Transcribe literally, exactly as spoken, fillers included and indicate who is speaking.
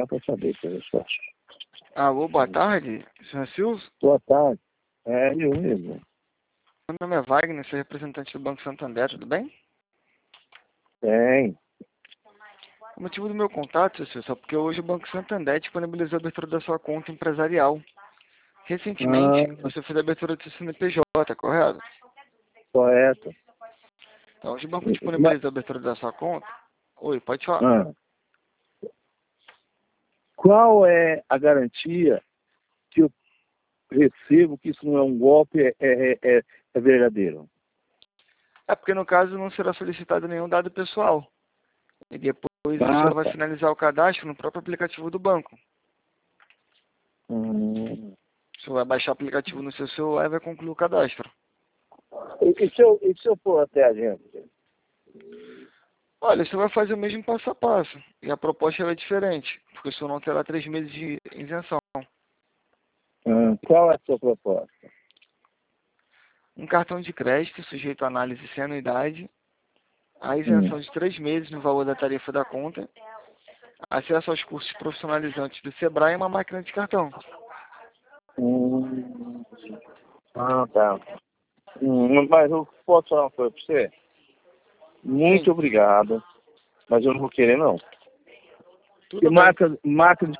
Speaker 1: só para saber, professor.
Speaker 2: Alô, boa tarde, senhor Silvio.
Speaker 1: Boa tarde. É, eu mesmo.
Speaker 2: Meu nome é Wagner, sou representante do Banco Santander, tudo bem?
Speaker 1: Tem.
Speaker 2: O motivo do meu contato, seu Silvio, é porque hoje o Banco Santander disponibilizou a abertura da sua conta empresarial. Recentemente,
Speaker 1: Ah,
Speaker 2: você fez a abertura do seu C N P J, correto?
Speaker 1: correto.
Speaker 2: Então, hoje o banco
Speaker 1: Mas,
Speaker 2: disponibilizou a abertura da sua conta. Oi, pode falar.
Speaker 1: ah, qual é a garantia que eu recebo que isso não é um golpe, é, é, é, é verdadeiro?
Speaker 2: É porque no caso não será solicitado nenhum dado pessoal. E depois o
Speaker 1: Ah,
Speaker 2: senhor vai
Speaker 1: tá.
Speaker 2: finalizar o cadastro no próprio aplicativo do banco.
Speaker 1: Hum.
Speaker 2: O senhor vai baixar o aplicativo no seu celular e vai concluir o cadastro.
Speaker 1: E, e, se eu, e se eu for até a agência?
Speaker 2: Olha, você vai fazer o mesmo passo a passo. E a proposta ela é diferente, porque o senhor não terá três meses de isenção.
Speaker 1: Hum, qual é a sua proposta?
Speaker 2: Um cartão de crédito sujeito à análise sem anuidade, a
Speaker 1: Hum.
Speaker 2: isenção de três meses no valor da tarifa da conta, acesso aos cursos profissionalizantes do Sebrae e uma máquina de cartão.
Speaker 1: Hum. Ah, tá. Hum, mas eu posso falar uma coisa para você?
Speaker 2: Sim,
Speaker 1: Muito obrigado, mas eu não vou querer, não. E
Speaker 2: tudo bem.
Speaker 1: marca, marca de